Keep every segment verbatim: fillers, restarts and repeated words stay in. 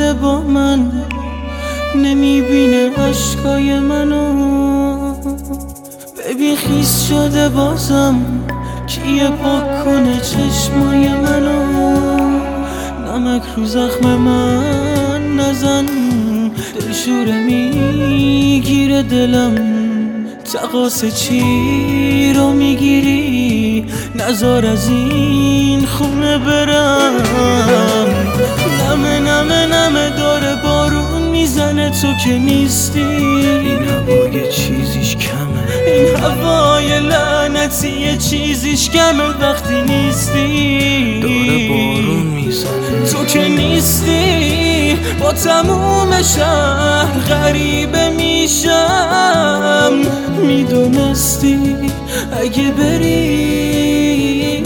اومده با من، نمیبینه عشقای منو. ببین خیس شده بازم، کیه پاک کنه چشمای منو. نمک رو زخم من نزن، دلشوره میگیره دلم. تقاس چی رو میگیری، نزار از این خونه برم. نمه نمه نمه داره بارون میزنه تو که نیستی. این هوای چیزیش کمه، این هوای لعنتی یه چیزیش کمه وقتی نیستی. داره بارون میزنه تو که نیستی. با تموم شهر غریبه میشم. میدونستی اگه بری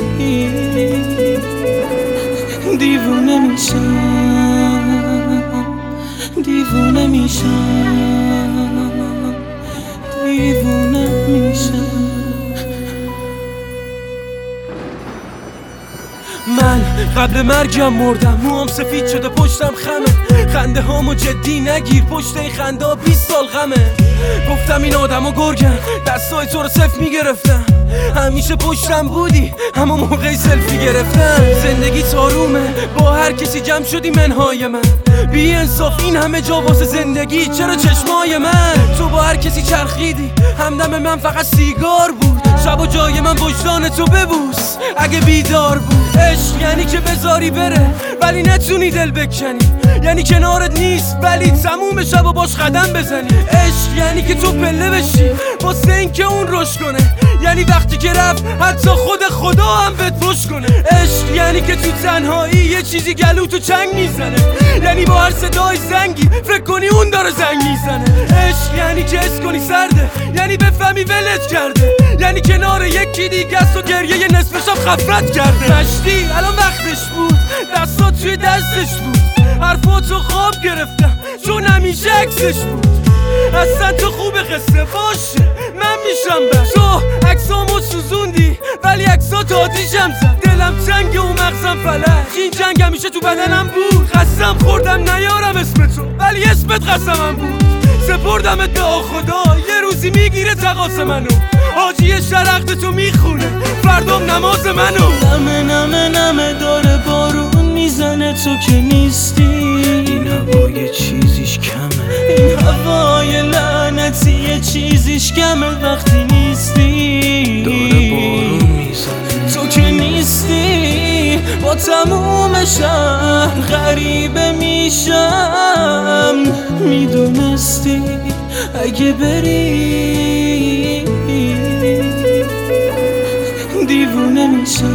دیوونه میشم، دیوونه میشم، دیوونه میشم. من قبل مرگم مردم، موام سفید شده پشتم خمه. خنده هامو جدی نگیر، پشت این خنده ها بیست سال غمه. گفتم این آدم ها گرگن، دستای تو رو صفر میگرفتم. همیشه پشتم بودی، اما موقعی سلفی گرفتم. زندگی تارومه، با هر کسی جمع شدی منهای من. بی انصاف این همه جا واسه زندگی، چرا چشمای من؟ تو با هر کسی چرخیدی، همدم من فقط سیگار بود. شب و جای من وجدان تو ببوس اگه بیدار بود. عشق یعنی که بذاری بره ولی نتونی دل بکنی، یعنی کنارت نیست ولی تموم شب و باش قدم بزنی. عشق یعنی که تو پله بشی واسه این که اون رشد کنه، یعنی وقتی که رفت حتی خود خدا هم بهت پشت کنه. عشق یعنی که تو تنهایی یه چیزی گلو تو چنگ میزنه، یعنی با هر صدای زنگی فکر کنی اون داره زنگ میزنه. عشق یعنی که حس کنی سرده، یعنی بفهمی ولت کرده، یعنی کنار یکی دیگه است و گریه یه نصف شب خفرت کرده. مشتی الان وقتش بود، دستات توی دستش بود. حرفاتو خواب گرفتم چون همیشه عکسش بود. اصلا تو خوب قصه باشه من میشم بر تو. عکسامو سوزوندی ولی عکسات آتیشم زد. دلم تنگ و مغزم فلج، این جنگ همیشه تو بدنم بود. قسم خوردم نیارم اسم تو ولی اسمت قسمم بود. سپردمت به خدا، یه روزی میگیره تقاس منو. حاجی شرقت تو میخونه فردام نماز منو. نمه نمه نمه داره بارون میزنه تو که نیستی. این هوای چیزیش کمه، این هوای لعنتی یه چیزیش کمه وقتی نیستی. داره بارون میزنه تو که نیستی. با تموم شهر غریبه میشم. میدونستی اگه بری دیوونه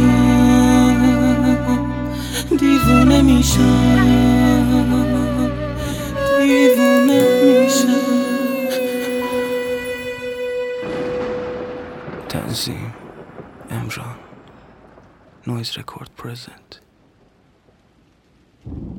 میشم، دیوونه میشم، دیوونه میشم. تنظیم امران، نویز رکورد پرزنت.